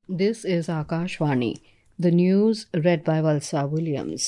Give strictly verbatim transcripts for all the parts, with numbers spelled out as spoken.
This is Akashvani. The news read by Valsa Williams.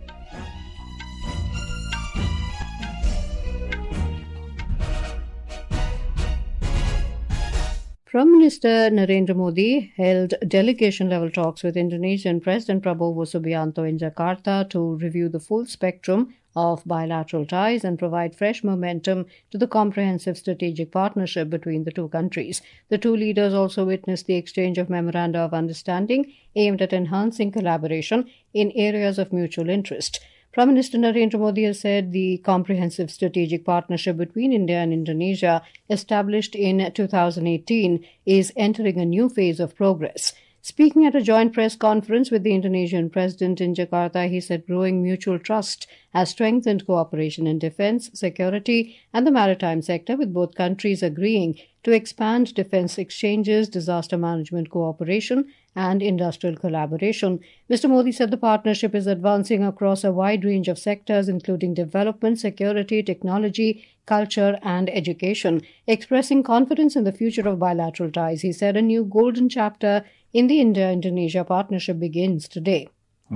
Prime Minister Narendra Modi held delegation-level talks with Indonesian President Prabowo Subianto in Jakarta to review the full spectrum of bilateral ties and provide fresh momentum to the comprehensive strategic partnership between the two countries. The two leaders also witnessed the exchange of memoranda of understanding aimed at enhancing collaboration in areas of mutual interest. Prime Minister Narendra Modi has said the comprehensive strategic partnership between India and Indonesia, established in two thousand eighteen, is entering a new phase of progress. Speaking at a joint press conference with the Indonesian president in Jakarta, he said growing mutual trust has strengthened cooperation in defense, security, and the maritime sector, with both countries agreeing to expand defense exchanges, disaster management cooperation, and industrial collaboration. Mister Modi said the partnership is advancing across a wide range of sectors, including development, security, technology, culture, and education. Expressing confidence in the future of bilateral ties, he said a new golden chapter in the India-Indonesia partnership begins today.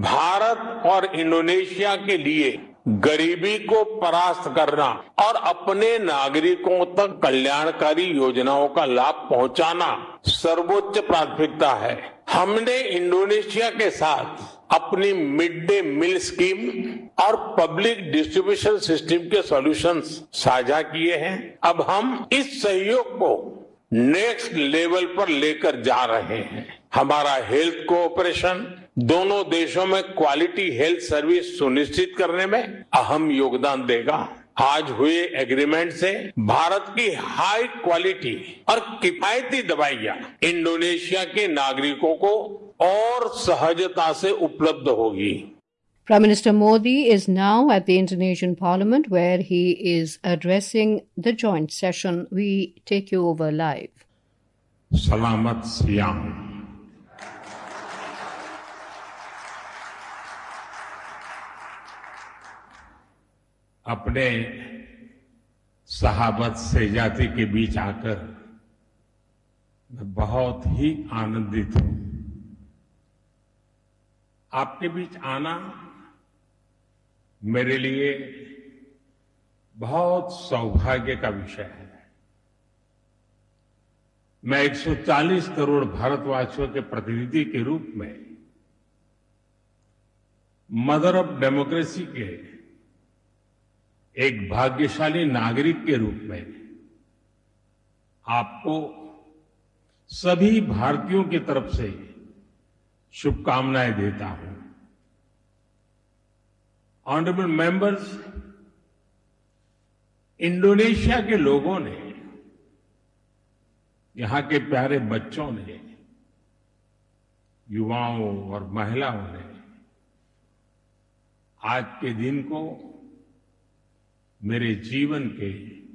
Bharat और Indonesia के लिए गरीबी को परास्त करना और अपने नागरिकों तक कल्याणकारी योजनाओं का लाभ पहुंचाना सर्वोच्च प्राथमिकता है। हमने इंडोनेशिया के साथ अपनी मिड डे मील स्कीम और पब्लिक डिस्ट्रीब्यूशन सिस्टम के सॉल्यूशंस साझा किए हैं। अब हम इस सहयोग को नेक्स्ट लेवल पर लेकर जा रहे हैं। हमारा हेल्थ कोऑपरेशन दोनों देशों में क्वालिटी हेल्थ सर्विस सुनिश्चित करने में अहम योगदान देगा। आज हुए एग्रीमेंट से भारत की हाई क्वालिटी और किफायती दवाइयां इंडोनेशिया के नागरिकों को और सहजता से उपलब्ध होगी। Prime Minister Modi is now at the Indonesian Parliament, where he is addressing the joint session. We take you over live. Selamat siang. अपने सहाबत सहजाती के बीच आकर मैं बहुत ही आनंदित हूं। आपके बीच आना मेरे लिए बहुत सौभाग्य का विषय है। मैं एक सौ चालीस करोड़ भारतवासियों के प्रतिनिधि के रूप में, मदर ऑफ डेमोक्रेसी के एक भाग्यशाली नागरिक के रूप में आपको सभी भारतीयों की तरफ से शुभकामनाएं देता हूं। ऑनरेबल मेंबर्स, इंडोनेशिया के लोगों ने, यहां के प्यारे बच्चों ने, युवाओं और महिलाओं ने आज के दिन को मेरे जीवन के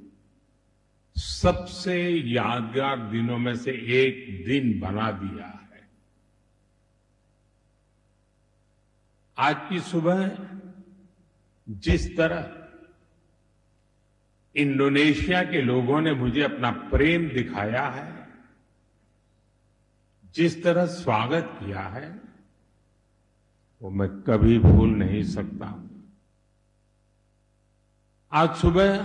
सबसे यादगार दिनों में से एक दिन बना दिया है। आज की सुबह जिस तरह इंडोनेशिया के लोगों ने मुझे अपना प्रेम दिखाया है, जिस तरह स्वागत किया है, वो मैं कभी भूल नहीं सकता। आज सुबह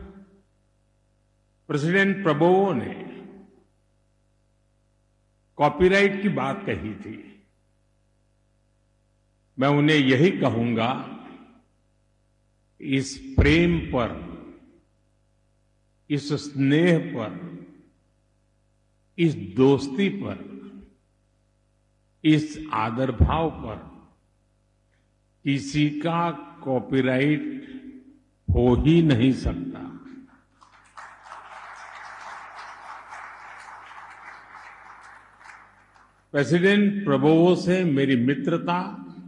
प्रेसिडेंट प्रबोवो ने कॉपीराइट की बात कही थी। मैं उन्हें यही कहूंगा, इस प्रेम पर, इस स्नेह पर, इस दोस्ती पर, इस आदर भाव पर किसी का कॉपीराइट हो ही नहीं सकता। प्रेसिडेंट प्रबोवो से मेरी मित्रता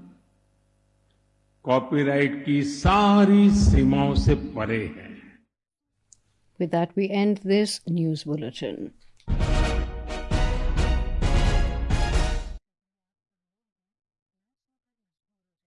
कॉपीराइट की सारी सीमाओं से परे है। With that, we end this news bulletin.